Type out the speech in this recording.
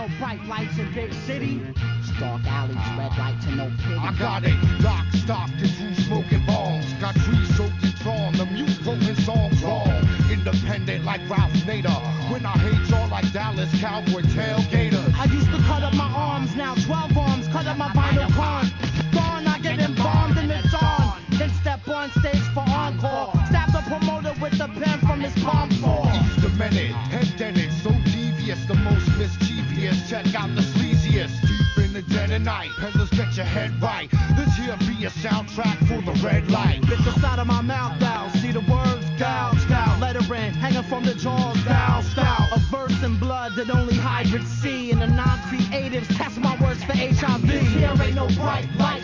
no bright lights in big city. Dark alleys, red light to no pity. I got it, lock, stock, and two smoking bombs. Got trees soaked in Tron, the mute quoting songs wrong. Independent like Ralph Nader. When I hate y'all like Dallas Cowboy tailgaters. I used to cut up my arms, now 12 arms, cut up my vinyl con. Gone, I get embalmed and it's on. Then step on stage for encore. Stab the promoter with the pen from his palm four. He's the minute, head deaded, so devious, the most mischievous. Check out the sleaziest. Deep in the dead of night, peddlers get your head right. This here be a soundtrack for the red light. Bit the side of my mouth out, see the words gouged out. Lettering hanging from the jaws, style. A verse in blood that only hybrids see. And the non-creatives test my words for HIV. Here ain't no bright light.